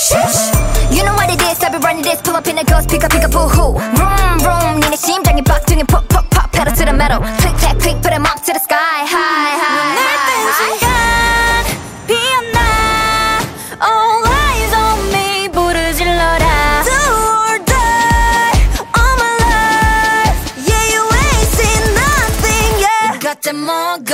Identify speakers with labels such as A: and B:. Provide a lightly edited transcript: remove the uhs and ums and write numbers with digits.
A: You know what it is, I've been running this. Pull up in a ghost, pick up, boo-hoo. Vroom, vroom, 니네 심장이 빡 tingin, pop, pop, pop. Pedal to the metal, click, clack, click, put 'em up to the sky. High, high, high.
B: 피어나 All eyes on me 부르질러라 Do or die All my life Yeah you ain't seen nothing yeah got them all